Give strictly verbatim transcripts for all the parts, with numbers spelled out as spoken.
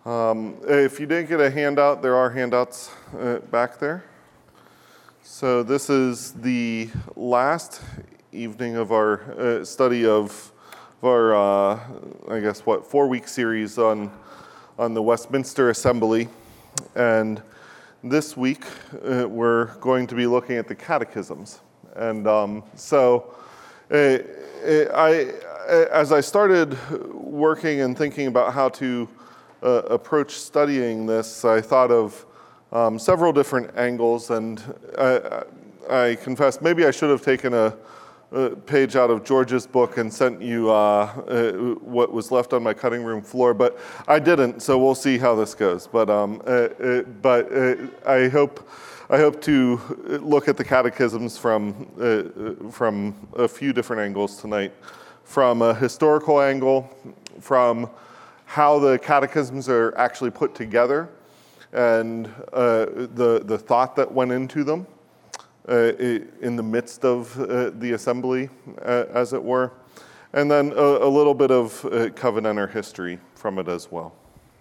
Um, if you didn't get a handout, there are handouts uh, back there. So this is the last evening of our uh, study of, of our, uh, I guess, what, four-week series on, on the Westminster Assembly. And this week, uh, we're going to be looking at the catechisms. And um, so uh, I, as I started working and thinking about how to Uh, approach studying this, I thought of um, several different angles, and I, I confess maybe I should have taken a, a page out of George's book and sent you uh, uh, what was left on my cutting room floor, but I didn't, so we'll see how this goes. But um, uh, uh, but uh, I hope I hope to look at the catechisms from uh, from a few different angles tonight, from a historical angle, from how the catechisms are actually put together, and uh, the, the thought that went into them uh, in the midst of uh, the assembly, uh, as it were, and then a, a little bit of uh, Covenanter history from it as well.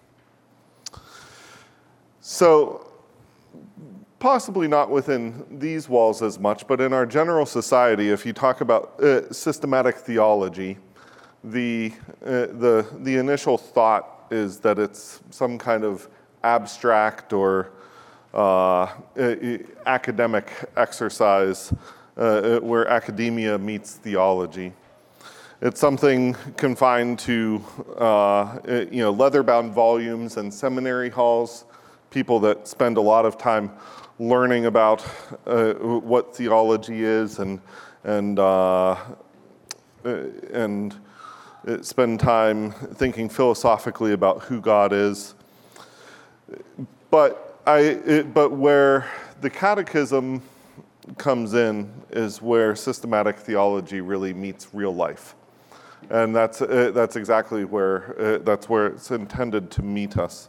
So, possibly not within these walls as much, but in our general society, if you talk about uh, systematic theology, The, uh, the the initial thought is that it's some kind of abstract or uh, academic exercise uh, where academia meets theology. It's something confined to uh, you know leather-bound volumes and seminary halls, people that spend a lot of time learning about uh, what theology is and and uh, and spend time thinking philosophically about who God is. But I, it, but where the catechism comes in is where systematic theology really meets real life, and that's uh, that's exactly where uh, that's where it's intended to meet us.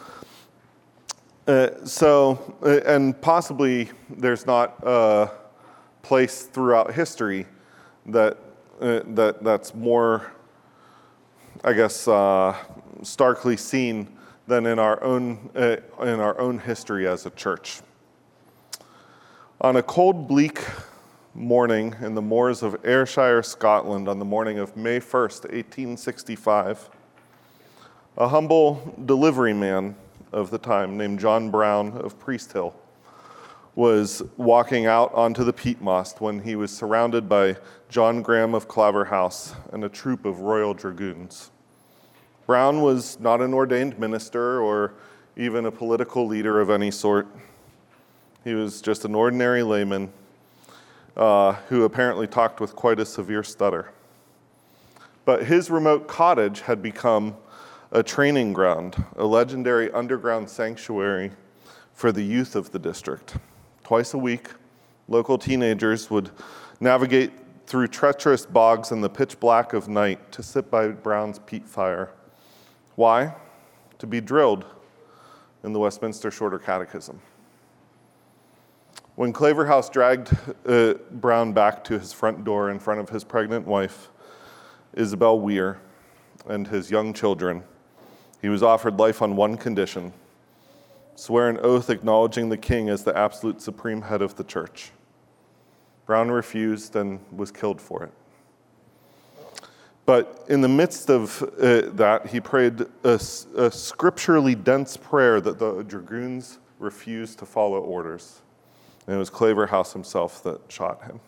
Uh, so, uh, and possibly there's not a place throughout history that uh, that that's more, I guess, uh, starkly seen than in our own uh, in our own history as a church. On a cold, bleak morning in the moors of Ayrshire, Scotland, on the morning of May first, eighteen sixty-five, a humble delivery man of the time named John Brown of Priesthill was walking out onto the peatmost when he was surrounded by John Graham of Claverhouse and a troop of Royal Dragoons. Brown was not an ordained minister or even a political leader of any sort. He was just an ordinary layman uh, who apparently talked with quite a severe stutter. But his remote cottage had become a training ground, a legendary underground sanctuary for the youth of the district. Twice a week, local teenagers would navigate through treacherous bogs in the pitch black of night to sit by Brown's peat fire. Why? To be drilled in the Westminster Shorter Catechism. When Claverhouse dragged uh, Brown back to his front door in front of his pregnant wife, Isabel Weir, and his young children, he was offered life on one condition: swear an oath acknowledging the king as the absolute supreme head of the church. Brown refused and was killed for it. But in the midst of uh, that, he prayed a, a scripturally dense prayer that the dragoons refused to follow orders. And it was Claverhouse himself that shot him.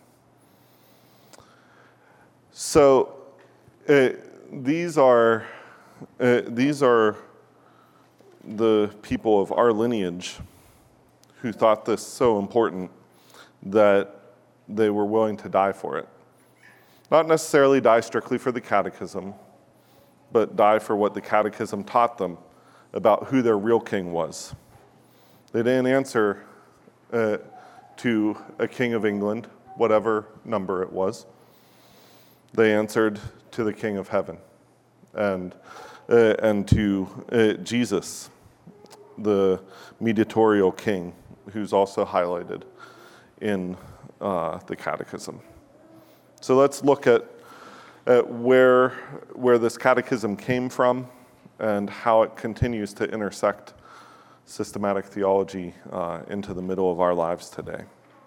So uh, these are uh, these are the people of our lineage who thought this so important that they were willing to die for it. Not necessarily die strictly for the catechism, but die for what the catechism taught them about who their real king was. They didn't answer uh, to a king of England, whatever number it was. They answered to the King of Heaven and, uh, and to uh, Jesus, the mediatorial king, who's also highlighted in uh, the catechism. So let's look at, at where, where this catechism came from and how it continues to intersect systematic theology uh, into the middle of our lives today.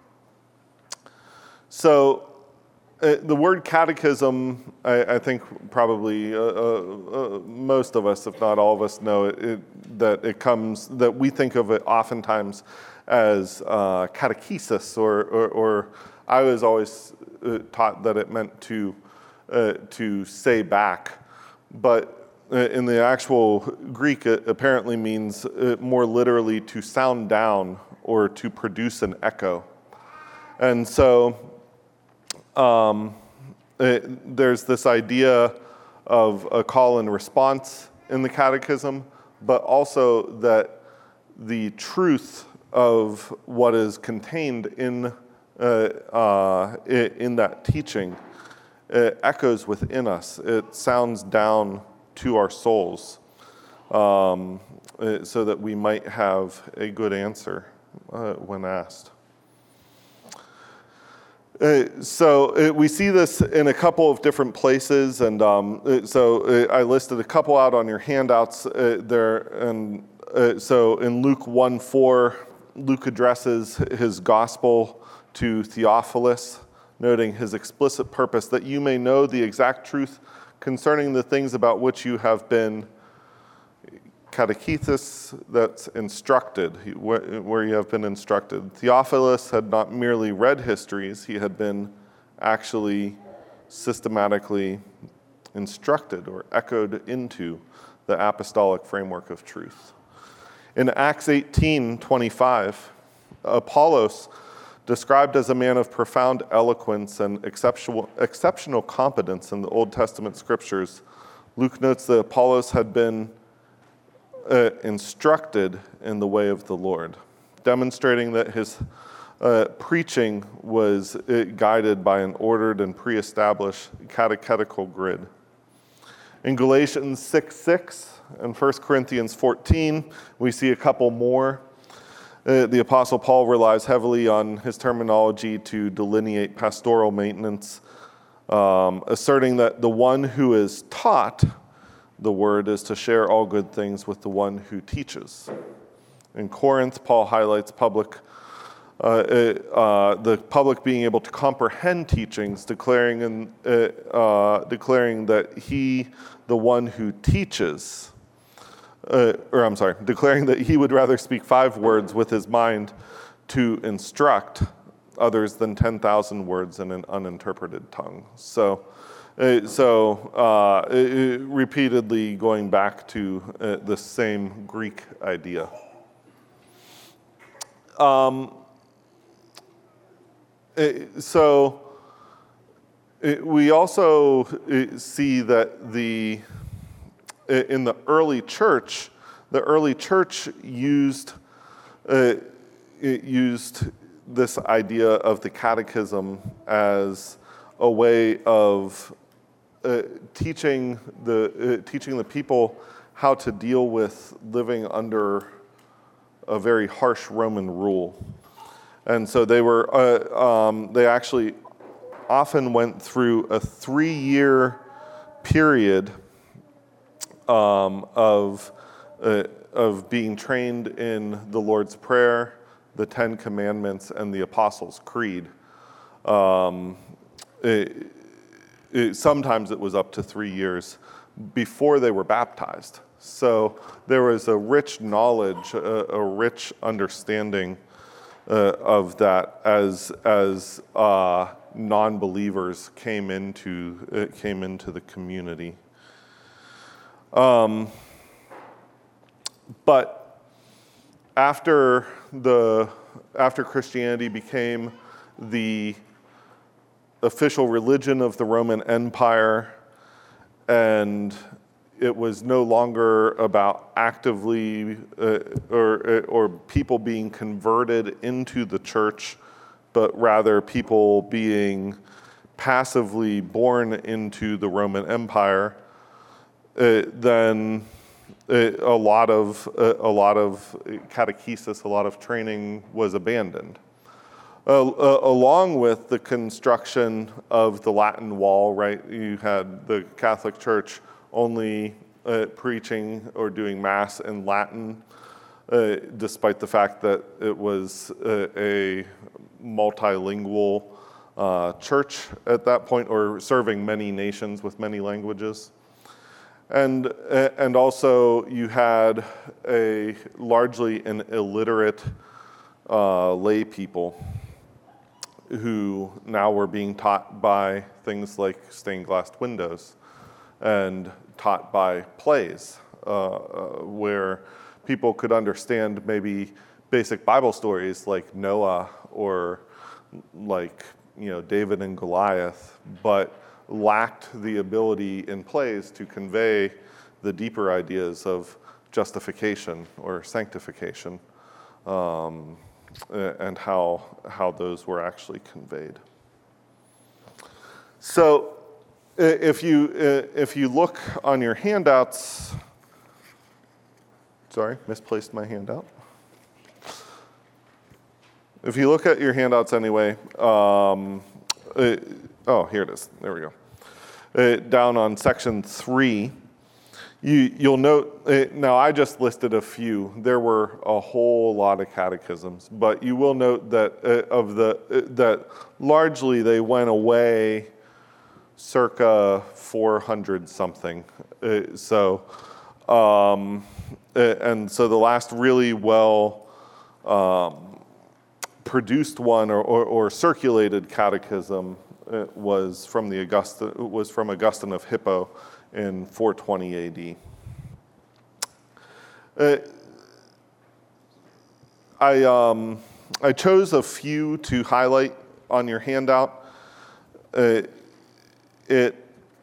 So uh, the word catechism, I, I think probably uh, uh, uh, most of us, if not all of us, know it, it, that it comes, that we think of it oftentimes as uh, catechesis, or, or, or I was always uh, taught that it meant to uh, to say back, but in the actual Greek, it apparently means uh, more literally to sound down or to produce an echo. And so um, it, there's this idea of a call and response in the catechism, but also that the truth of what is contained in uh, uh, in that teaching it echoes within us. It sounds down to our souls, um, so that we might have a good answer uh, when asked. Uh, so uh, we see this in a couple of different places, and um, uh, so uh, I listed a couple out on your handouts uh, there. And uh, so in Luke one four, Luke addresses his gospel to Theophilus, noting his explicit purpose that you may know the exact truth concerning the things about which you have been catechesis, that's instructed, where you have been instructed. Theophilus had not merely read histories, he had been actually systematically instructed or echoed into the apostolic framework of truth. In Acts eighteen twenty-five, Apollos, described as a man of profound eloquence and exceptional, exceptional competence in the Old Testament scriptures, Luke notes that Apollos had been uh, instructed in the way of the Lord, demonstrating that his uh, preaching was uh, guided by an ordered and pre-established catechetical grid. In Galatians six six and First Corinthians fourteen, we see a couple more. Uh, the Apostle Paul relies heavily on his terminology to delineate pastoral maintenance, um, asserting that the one who is taught the word is to share all good things with the one who teaches. In Corinth, Paul highlights public, uh, uh, the public being able to comprehend teachings, declaring, in, uh, uh, declaring that he, the one who teaches, Uh, or I'm sorry, declaring that he would rather speak five words with his mind to instruct others than ten thousand words in an uninterpreted tongue. So, uh, so uh, uh, repeatedly going back to uh, the same Greek idea. Um, uh, so uh, we also uh, see that the in the early church, the early church used uh, used this idea of the catechism as a way of uh, teaching the uh, teaching the people how to deal with living under a very harsh Roman rule, and so they were uh, um, they actually often went through a three-year period Um, of uh, of being trained in the Lord's Prayer, the Ten Commandments, and the Apostles' Creed. Um, it, it, sometimes it was up to three years before they were baptized. So there was a rich knowledge, a, a rich understanding uh, of that as as uh, non-believers came into uh, came into the community. Um, but after the after Christianity became the official religion of the Roman Empire, and it was no longer about actively uh, or or people being converted into the church, but rather people being passively born into the Roman Empire. Uh, then uh, a lot of uh, a lot of catechesis, a lot of training was abandoned, uh, uh, along with the construction of the Latin Wall. Right, you had the Catholic Church only uh, preaching or doing Mass in Latin, uh, despite the fact that it was uh, a multilingual uh, church at that point, or serving many nations with many languages. And, and also you had a largely an illiterate uh, lay people who now were being taught by things like stained glass windows and taught by plays uh, where people could understand maybe basic Bible stories like Noah or like, you know, David and Goliath, but lacked the ability in plays to convey the deeper ideas of justification or sanctification, um, and how how those were actually conveyed. So, if you if you look on your handouts, sorry, misplaced my handout. If you look at your handouts anyway, um, it, oh, here it is. There we go. Uh, down on section three, you, you'll note, uh, now I just listed a few. There were a whole lot of catechisms, but you will note that uh, of the uh, that largely they went away circa four hundred something. Uh, so, um, uh, and so the last really well um, produced one or, or, or circulated catechism uh, was from the Augustine was from Augustine of Hippo in four twenty A D. Uh, I um, I chose a few to highlight on your handout. Uh, it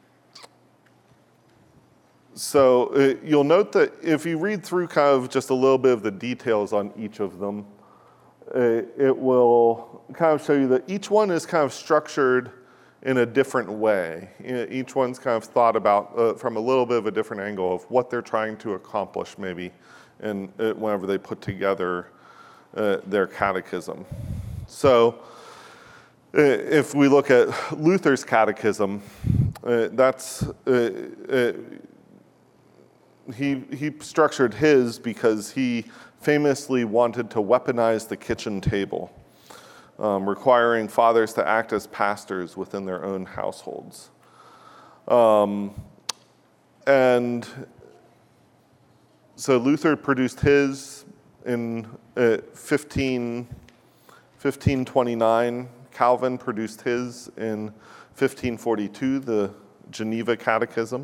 so uh, you'll note that if you read through kind of just a little bit of the details on each of them, uh, it will kind of show you that each one is kind of structured in a different way. Each one's kind of thought about uh, from a little bit of a different angle of what they're trying to accomplish maybe, and uh, whenever they put together uh, their catechism. So uh, if we look at Luther's catechism, uh, that's uh, uh, he he structured his because he famously wanted to weaponize the kitchen table. Um, requiring fathers to act as pastors within their own households. Um, and so Luther produced his in uh, fifteen, fifteen twenty-nine. Calvin produced his in fifteen forty-two, the Geneva Catechism.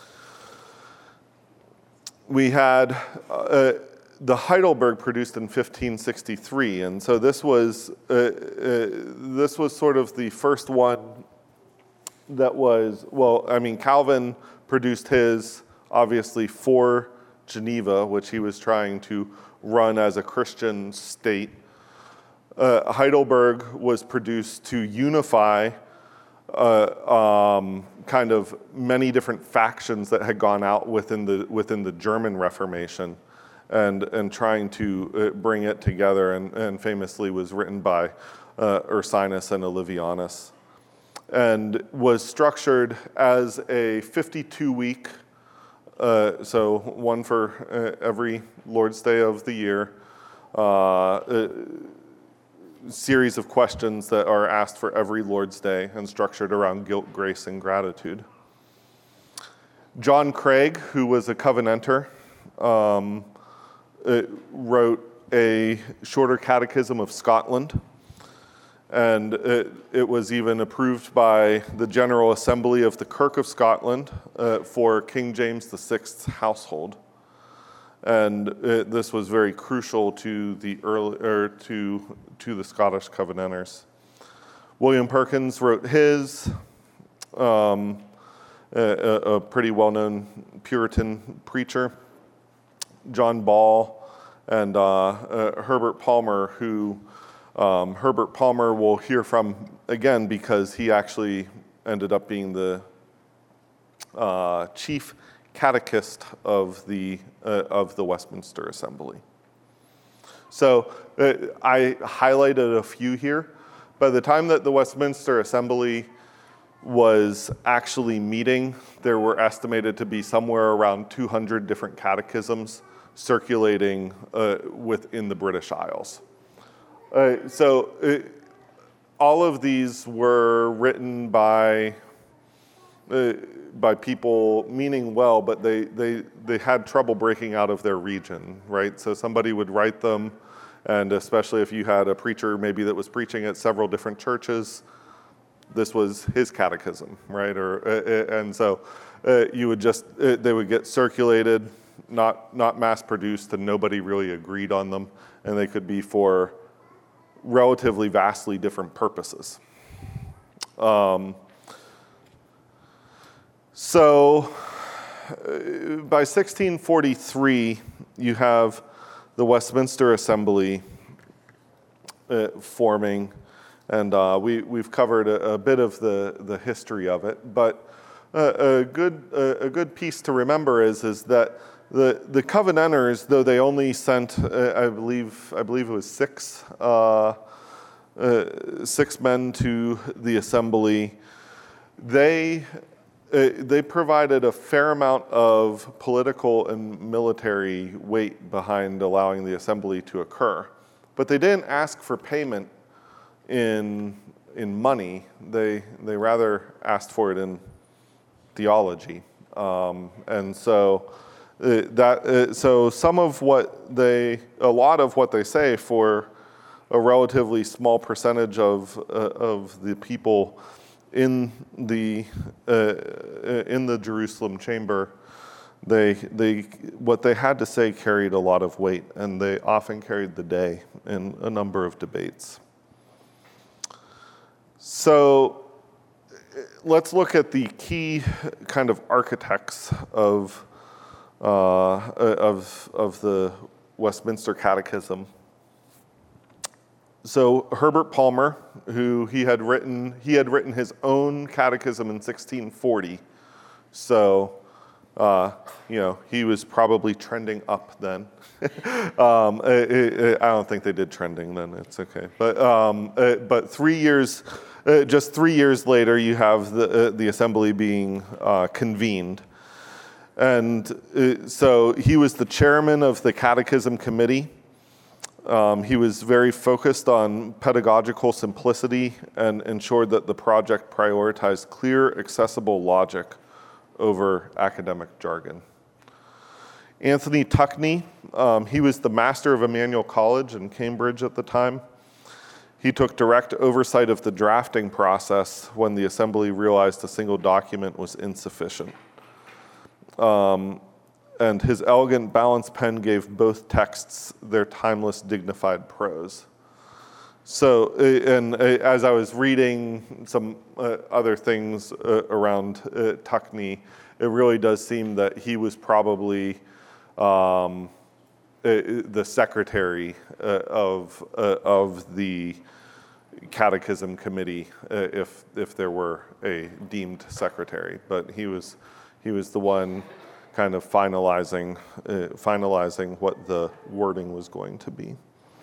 We had uh, the Heidelberg produced in fifteen sixty-three, and so this was uh, uh, this was sort of the first one that was, well, I mean, Calvin produced his, obviously, for Geneva, which he was trying to run as a Christian state. Uh, Heidelberg was produced to unify uh, um, kind of many different factions that had gone out within the within the German Reformation. And, and trying to bring it together, and, and famously was written by uh, Ursinus and Olivianus, and was structured as a fifty-two week, uh, so one for uh, every Lord's Day of the year, uh, uh, series of questions that are asked for every Lord's Day and structured around guilt, grace, and gratitude. John Craig, who was a Covenanter, um, It wrote a shorter catechism of Scotland, and it, it was even approved by the General Assembly of the Kirk of Scotland uh, for King James the Sixth's household. And it, this was very crucial to the early or to to the Scottish Covenanters. William Perkins wrote his, um, a, a pretty well-known Puritan preacher. John Ball and uh, uh, Herbert Palmer, who um, Herbert Palmer will hear from again because he actually ended up being the uh, chief catechist of the uh, of the Westminster Assembly. So uh, I highlighted a few here. By the time that the Westminster Assembly was actually meeting. There were estimated to be somewhere around two hundred different catechisms circulating uh, within the British Isles. Uh, so uh, all of these were written by uh, by people meaning well, but they, they, they had trouble breaking out of their region, right? So somebody would write them, and especially if you had a preacher maybe that was preaching at several different churches, this was his catechism, right? Or uh, and so uh, you would just uh, they would get circulated, not not mass produced, and nobody really agreed on them, and they could be for relatively vastly different purposes. Um, so uh, by sixteen forty-three, you have the Westminster Assembly uh, forming. And uh, we, we've covered a, a bit of the, the history of it, but a, a, good, a, a good piece to remember is, is that the, the Covenanters, though they only sent, uh, I believe I believe it was six, uh, uh, six men to the assembly, they, uh, they provided a fair amount of political and military weight behind allowing the assembly to occur. But they didn't ask for payment in in money. They they rather asked for it in theology, um, and so uh, that uh, so some of what they a lot of what they say for a relatively small percentage of uh, of the people in the uh, in the Jerusalem chamber, they they what they had to say carried a lot of weight, and they often carried the day in a number of debates. So let's look at the key kind of architects of, uh, of, of the Westminster Catechism. So Herbert Palmer, who he had written, he had written his own catechism in sixteen forty. So, uh, you know, he was probably trending up then. um, it, it, I don't think they did trending then. It's okay. But um, uh, but three years. Uh, just three years later, you have the, uh, the assembly being uh, convened. And uh, so he was the chairman of the Catechism Committee. Um, he was very focused on pedagogical simplicity and ensured that the project prioritized clear, accessible logic over academic jargon. Anthony Tuckney, um, he was the master of Emmanuel College in Cambridge at the time. He took direct oversight of the drafting process when the assembly realized a single document was insufficient. Um, and his elegant balanced pen gave both texts their timeless, dignified prose. So, and as I was reading some uh, other things uh, around uh, Tuckney, it really does seem that he was probably um, the secretary uh, of uh, of the Catechism Committee, uh, if if there were a deemed secretary, but he was he was the one kind of finalizing uh, finalizing what the wording was going to be.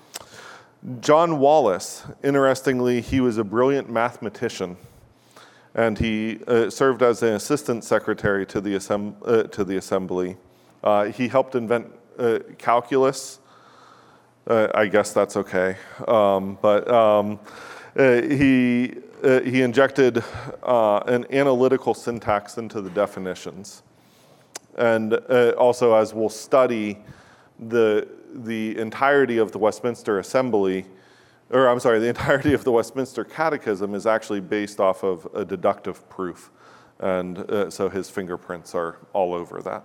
John Wallis, interestingly, he was a brilliant mathematician, and he uh, served as an assistant secretary to the assemb- uh, to the assembly. Uh, he helped invent uh, calculus. Uh, I guess that's okay, um, but um, uh, he uh, he injected uh, an analytical syntax into the definitions, and uh, also, as we'll study, the the entirety of the Westminster Assembly, or I'm sorry, the entirety of the Westminster Catechism is actually based off of a deductive proof, and uh, so his fingerprints are all over that.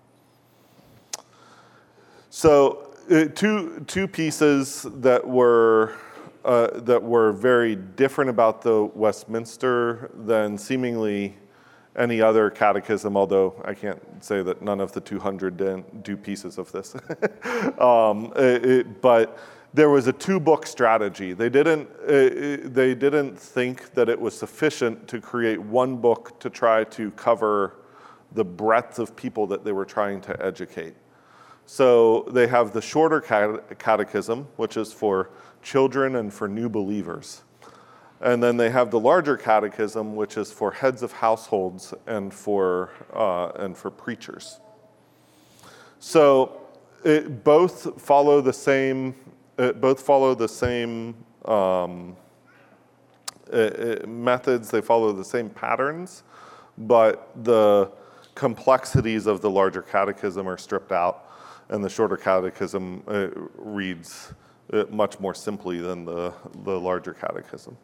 So uh, two two pieces that were uh, that were very different about the Westminster than seemingly any other catechism, although I can't say that none of the two hundred didn't do pieces of this. um, it, it, but there was a two-book strategy. They didn't, uh, they didn't think that it was sufficient to create one book to try to cover the breadth of people that they were trying to educate. So they have the shorter catechism, which is for children and for new believers. And then they have the larger catechism, which is for heads of households and for uh, and for preachers. So it both follow the same. It both follow the same um, it, it, methods. They follow the same patterns, but the complexities of the larger catechism are stripped out, and the shorter catechism uh, reads uh, much more simply than the the larger catechism.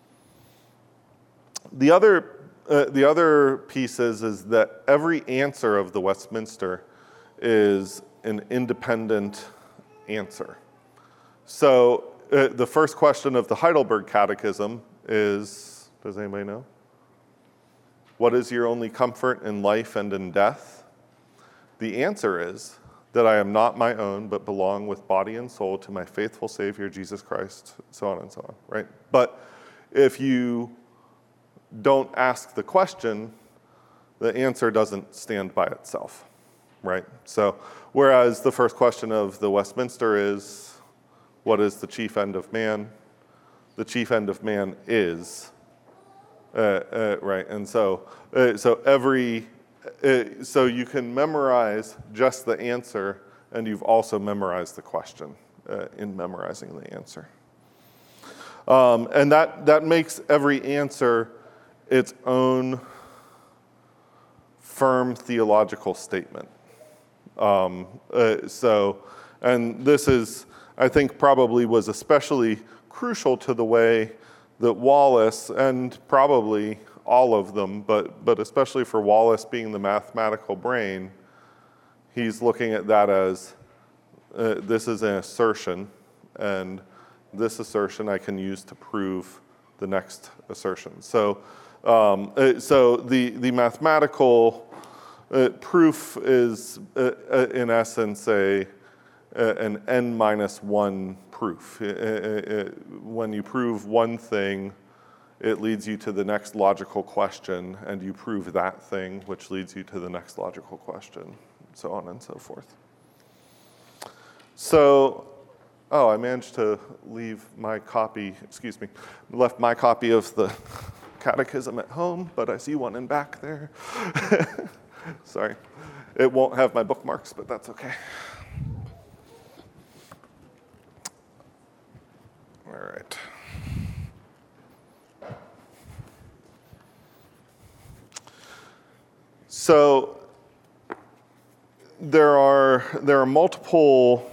The other, uh, the other piece is, is that every answer of the Westminster is an independent answer. So uh, the first question of the Heidelberg Catechism is, does anybody know? What is your only comfort in life and in death? The answer is that I am not my own, but belong with body and soul to my faithful Savior, Jesus Christ, so on and so on, right? But if you don't ask the question, the answer doesn't stand by itself, right? So whereas the first question of the Westminster is, what is the chief end of man? The chief end of man is, uh, uh, right? And so, uh, so every, uh, so you can memorize just the answer, and you've also memorized the question uh, in memorizing the answer. Um, and that, that makes every answer its own firm theological statement. Um, uh, so, and this is, I think, probably was especially crucial to the way that Wallace, and probably all of them, but, but especially for Wallace being the mathematical brain, he's looking at that as, uh, this is an assertion, and this assertion I can use to prove the next assertion. So, Um, uh, so the, the mathematical uh, proof is, uh, uh, in essence, a, uh, an n minus one proof. Uh, uh, when you prove one thing, it leads you to the next logical question, and you prove that thing, which leads you to the next logical question, so on and so forth. So, oh, I managed to leave my copy, excuse me, left my copy of the catechism at home, but I see one in back there. Sorry. It won't have my bookmarks, but that's okay. All right. So there are there are multiple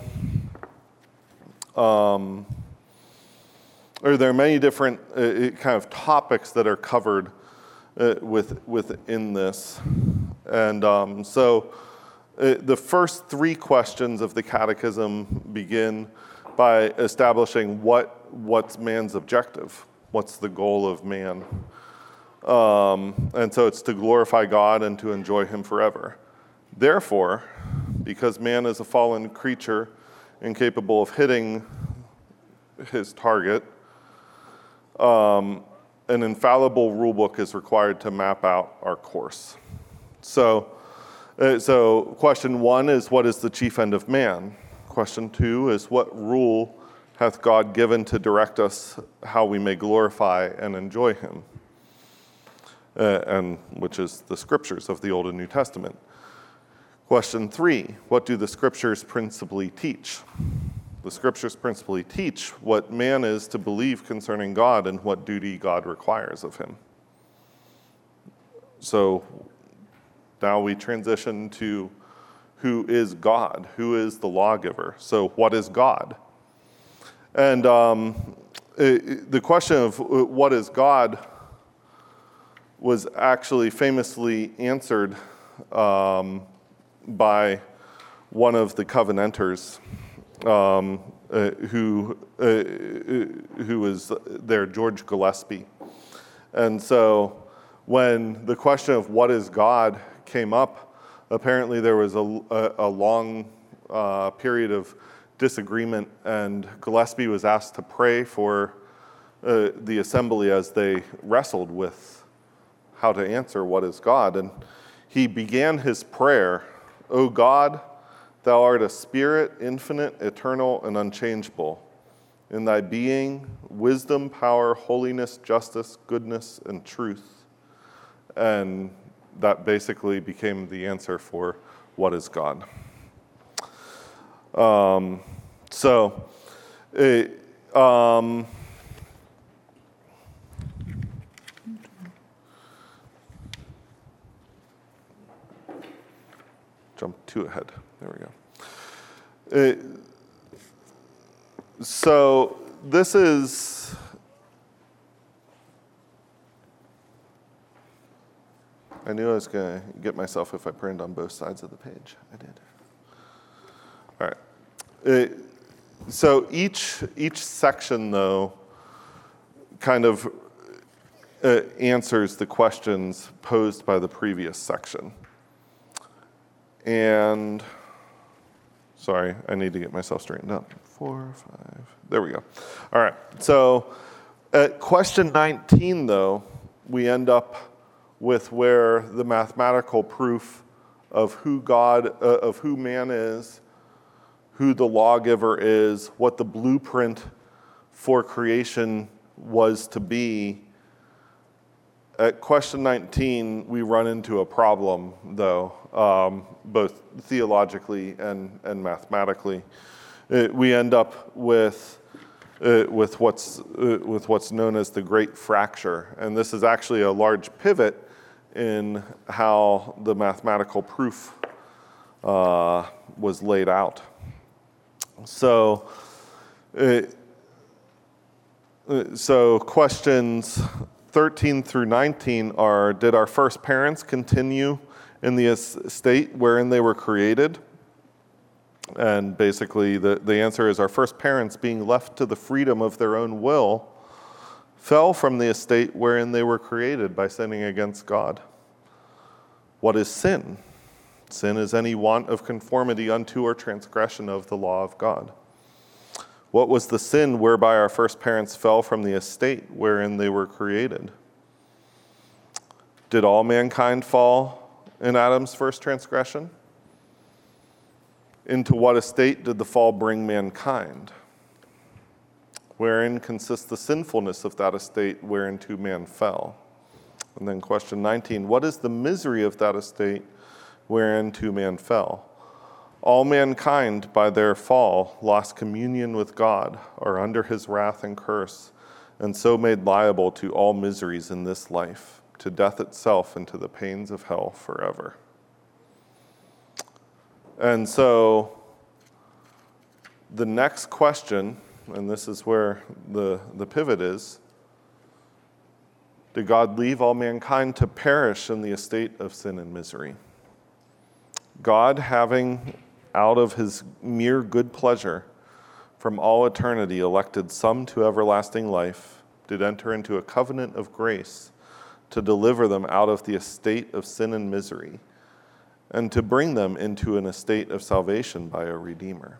um, or there are many different uh, kind of topics that are covered uh, with, within this. And um, so uh, the first three questions of the catechism begin by establishing what what's man's objective, what's the goal of man. Um, and so it's to glorify God and to enjoy him forever. Therefore, because man is a fallen creature incapable of hitting his target, Um, an infallible rule book is required to map out our course. So, uh, so question one is, what is the chief end of man? Question two is, what rule hath God given to direct us how we may glorify and enjoy him? Uh, and which is the scriptures of the Old and New Testament. Question three, what do the scriptures principally teach? The scriptures principally teach what man is to believe concerning God and what duty God requires of him. So now we transition to who is God? Who is the lawgiver? So what is God? And um, it, the question of what is God was actually famously answered um, by one of the Covenanters, Um, uh, who uh, who was there, George Gillespie. And so when the question of what is God came up, apparently there was a, a, a long uh, period of disagreement, and Gillespie was asked to pray for uh, the assembly as they wrestled with how to answer what is God. And he began his prayer, O God, thou art a spirit, infinite, eternal, and unchangeable. in thy being, wisdom, power, holiness, justice, goodness, and truth. And that basically became the answer for what is God. Um, so, it, um, jump two ahead. There we go. It, so this is I knew I was going to get myself if I printed on both sides of the page. I did. All right. It, so each each section, though, kind of uh, answers the questions posed by the previous section. And, sorry, I need to get myself straightened up. Four, five, there we go. All right, so at question nineteen, though, we end up with where the mathematical proof of who God, uh, of who man is, who the lawgiver is, what the blueprint for creation was to be. At question nineteen, we run into a problem, though, um, both theologically and, and mathematically. It, we end up with uh, with what's uh, with what's known as the Great Fracture, and this is actually a large pivot in how the mathematical proof uh, was laid out. So, uh, so questions thirteen through nineteen are, did our first parents continue in the state wherein they were created? And basically the, the answer is, our first parents, being left to the freedom of their own will, fell from the estate wherein they were created by sinning against God. What is sin? Sin is any want of conformity unto or transgression of the law of God. What was the sin whereby our first parents fell from the estate wherein they were created? Did all mankind fall in Adam's first transgression? Into what estate did the fall bring mankind? Wherein consists the sinfulness of that estate whereinto man fell? And then question nineteen, what is the misery of that estate whereinto man fell? All mankind by their fall lost communion with God, are under his wrath and curse, and so made liable to all miseries in this life, to death itself and to the pains of hell forever. And so the next question, and this is where the, the pivot is, did God leave all mankind to perish in the estate of sin and misery? God, having out of his mere good pleasure from all eternity elected some to everlasting life, did enter into a covenant of grace to deliver them out of the estate of sin and misery, and to bring them into an estate of salvation by a Redeemer.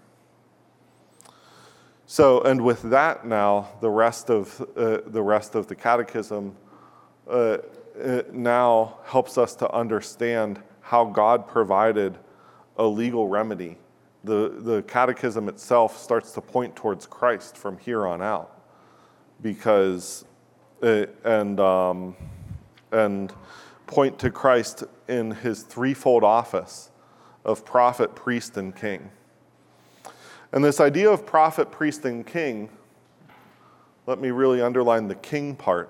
So, and with that now, the rest of uh, the rest of the catechism uh, now helps us to understand how God provided a legal remedy. The, the catechism itself starts to point towards Christ from here on out, because it, and um, and point to Christ in his threefold office of prophet, priest, and king. And this idea of prophet, priest, and king, let me really underline the king part,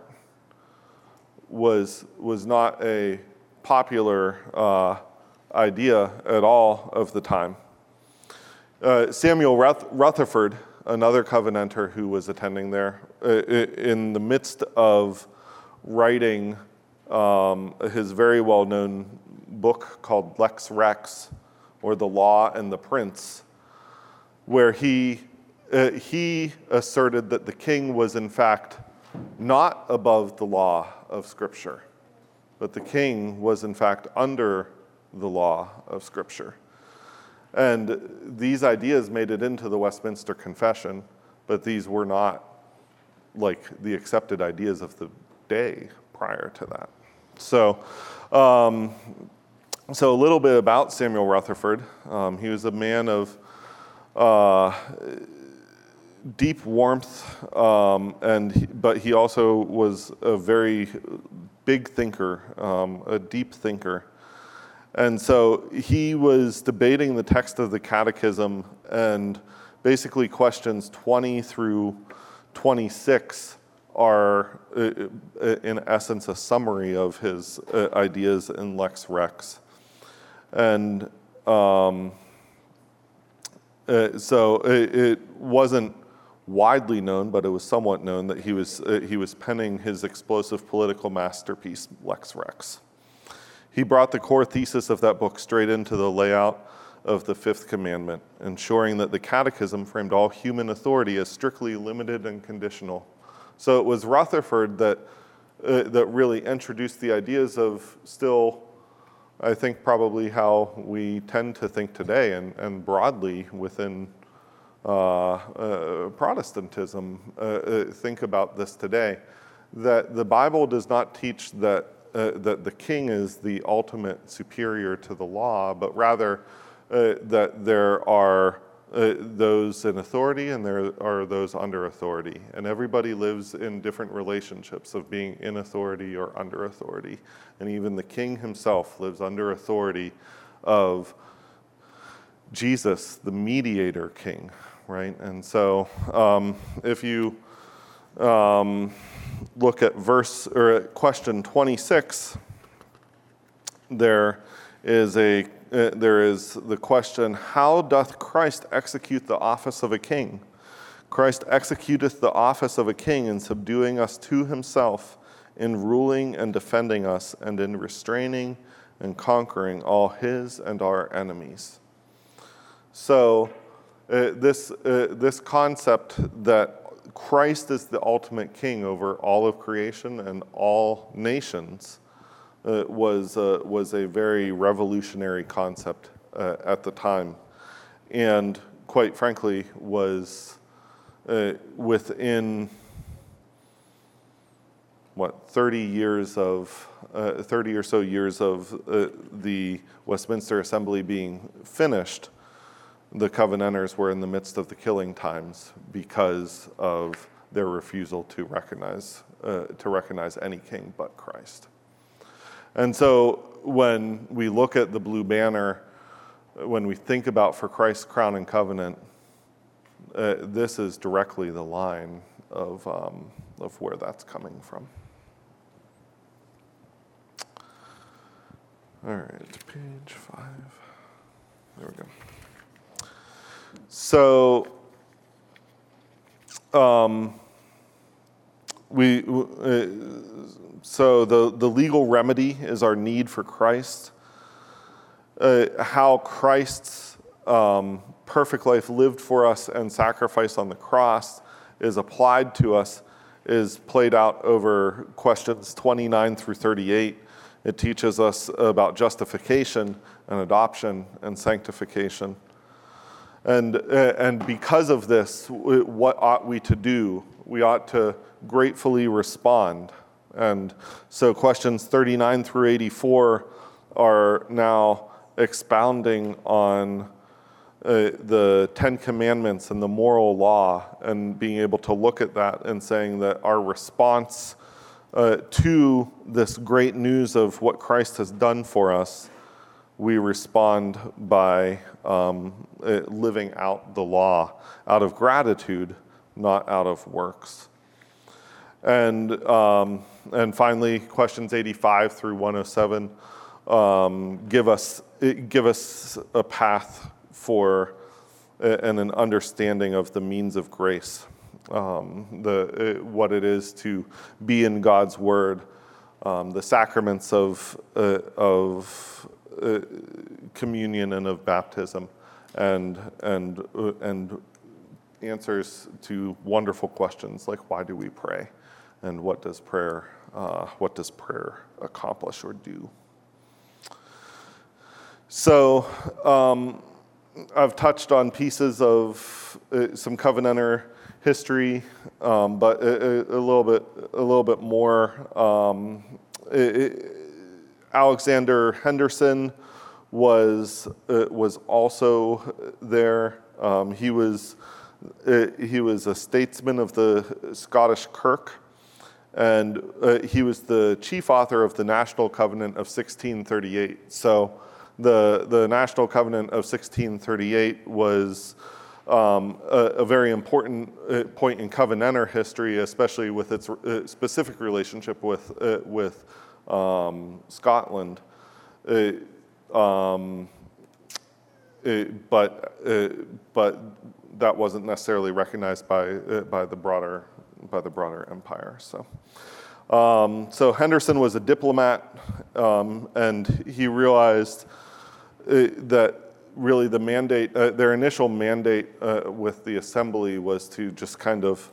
was, was not a popular uh, idea at all of the time. Uh, Samuel Ruth- Rutherford, another Covenanter who was attending there, uh, in the midst of writing um, his very well-known book called Lex Rex, or The Law and the Prince, where he uh, he asserted that the king was in fact not above the law of Scripture, but the king was in fact under the law of Scripture. And these ideas made it into the Westminster Confession, but these were not like the accepted ideas of the day prior to that. So, um, so a little bit about Samuel Rutherford. Um, he was a man of uh, deep warmth, um, and he, but he also was a very big thinker, um, a deep thinker. And so he was debating the text of the Catechism, and basically questions twenty through twenty-six are, uh, in essence, a summary of his uh, ideas in Lex Rex. And um, uh, so it, it wasn't widely known, but it was somewhat known that he was uh, he was penning his explosive political masterpiece, Lex Rex. He brought the core thesis of that book straight into the layout of the Fifth Commandment, ensuring that the Catechism framed all human authority as strictly limited and conditional. So it was Rutherford that uh, that really introduced the ideas of still, I think, probably how we tend to think today, and, and broadly within uh, uh, Protestantism, uh, uh, think about this today, that the Bible does not teach that uh, that the king is the ultimate superior to the law, but rather uh, that there are uh, those in authority and there are those under authority, and everybody lives in different relationships of being in authority or under authority, and even the king himself lives under authority of Jesus, the mediator king, right? And so um, if you um, look at verse or at question twenty-six, there is a uh, there is the question, how doth Christ execute the office of a king? Christ executeth the office of a king in subduing us to himself, in ruling and defending us, and in restraining and conquering all his and our enemies. So uh, this uh, this concept that Christ is the ultimate king over all of creation and all nations uh, was uh, was a very revolutionary concept uh, at the time, and quite frankly was uh, within what thirty years of uh, thirty or so years of uh, the Westminster Assembly being finished. The Covenanters were in the midst of the killing times because of their refusal to recognize uh, to recognize any king but Christ. And so when we look at the blue banner, when we think about for Christ's crown and covenant, uh, this is directly the line of um, of where that's coming from. All right, page five. There we go. So, um, we uh, so the the legal remedy is our need for Christ. Uh, how Christ's um, perfect life lived for us and sacrifice on the cross is applied to us is played out over questions twenty-nine through thirty-eight. It teaches us about justification and adoption and sanctification. And, uh, and because of this, what ought we to do? We ought to gratefully respond. And so questions thirty-nine through eighty-four are now expounding on uh, the Ten Commandments and the moral law, and being able to look at that and saying that our response uh, to this great news of what Christ has done for us, we respond by um, living out the law out of gratitude, not out of works. And um, and finally, questions eighty-five through one oh seven um, give us give us a path for and an understanding of the means of grace, um, the what it is to be in God's Word, um, the sacraments of uh, of Uh, communion and of baptism, and and uh, and answers to wonderful questions like why do we pray, and what does prayer uh, what does prayer accomplish or do? So um, I've touched on pieces of uh, some Covenanter history, um, but a, a little bit a little bit more. Um, it, Alexander Henderson was uh, was also there. Um, he was Uh, he was a statesman of the Scottish Kirk, and uh, he was the chief author of the National Covenant of sixteen thirty-eight. So the, the National Covenant of sixteen thirty-eight was um, a, a very important uh, point in Covenanter history, especially with its uh, specific relationship with, uh, with um, Scotland. Uh, um, uh, but, uh, but that wasn't necessarily recognized by, uh, by the broader by the broader empire. So, um, so Henderson was a diplomat, um, and he realized uh, that really the mandate, uh, their initial mandate uh, with the assembly was to just kind of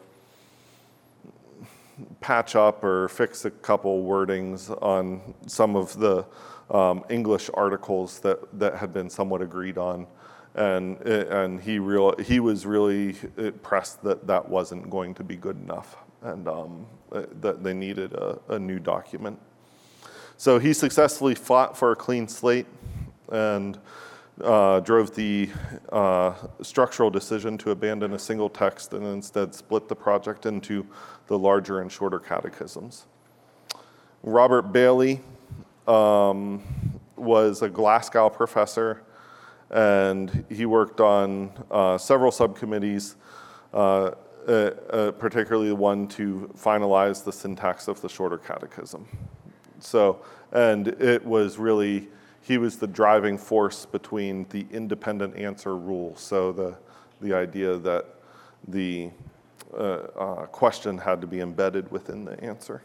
patch up or fix a couple wordings on some of the um, English articles that, that had been somewhat agreed on. And and he real he was really pressed that that wasn't going to be good enough, and um, that they needed a, a new document. So he successfully fought for a clean slate, and uh, drove the uh, structural decision to abandon a single text and instead split the project into the larger and shorter catechisms. Robert Bailey um, was a Glasgow professor, and he worked on uh, several subcommittees, uh, uh, uh, particularly one to finalize the syntax of the shorter catechism. So, and it was really, he was the driving force between the independent answer rule. So the, the idea that the uh, uh, question had to be embedded within the answer.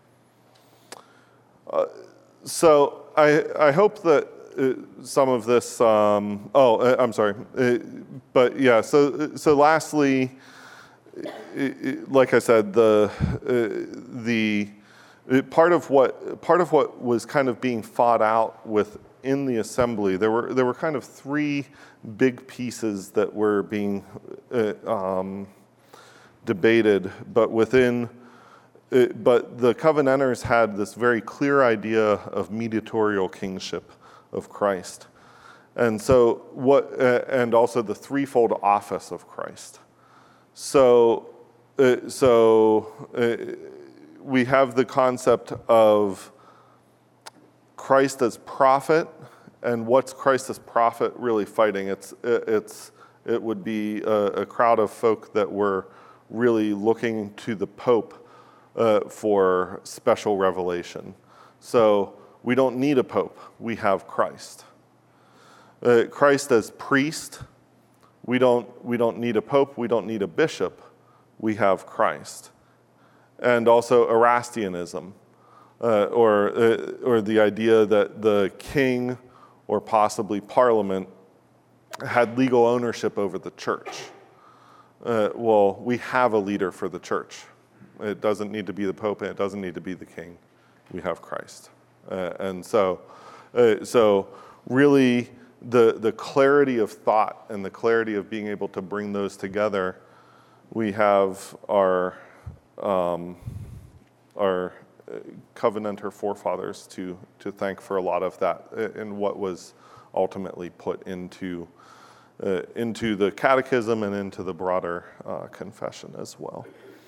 Uh, so I, I hope that Uh, some of this, um, oh, uh, I'm sorry, uh, but yeah, so so lastly, it, it, like I said, the uh, the it, part of what part of what was kind of being fought out within the assembly, there were there were kind of three big pieces that were being uh, um, debated, but within. It, but the Covenanters had this very clear idea of mediatorial kingship of Christ, and so what, uh, and also the threefold office of Christ. So, uh, so uh, we have the concept of Christ as prophet, and what's Christ as prophet really fighting? It's it's it would be a, a crowd of folk that were really looking to the Pope uh, for special revelation. So. We don't need a pope, we have Christ. Uh, Christ as priest, we don't, we don't need a pope, we don't need a bishop, we have Christ. And also Erastianism, uh, or, uh, or the idea that the king or possibly parliament had legal ownership over the church. Uh, well, we have a leader for the church. It doesn't need to be the pope, and it doesn't need to be the king. We have Christ. Uh, and so, uh, so really, the the clarity of thought and the clarity of being able to bring those together, we have our um, our Covenanter forefathers to to thank for a lot of that, and what was ultimately put into uh, into the Catechism and into the broader uh, confession as well.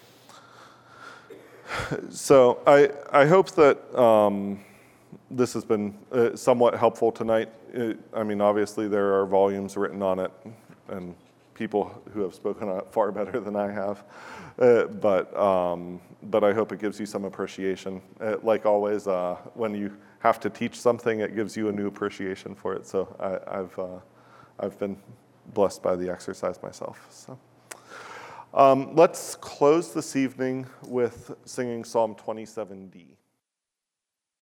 So I I hope that. Um, This has been uh, somewhat helpful tonight. It, I mean, obviously there are volumes written on it, and people who have spoken on it far better than I have. Uh, but um, but I hope it gives you some appreciation. Uh, like always, uh, when you have to teach something, it gives you a new appreciation for it. So I, I've uh, I've been blessed by the exercise myself. So um, let's close this evening with singing Psalm twenty-seven D.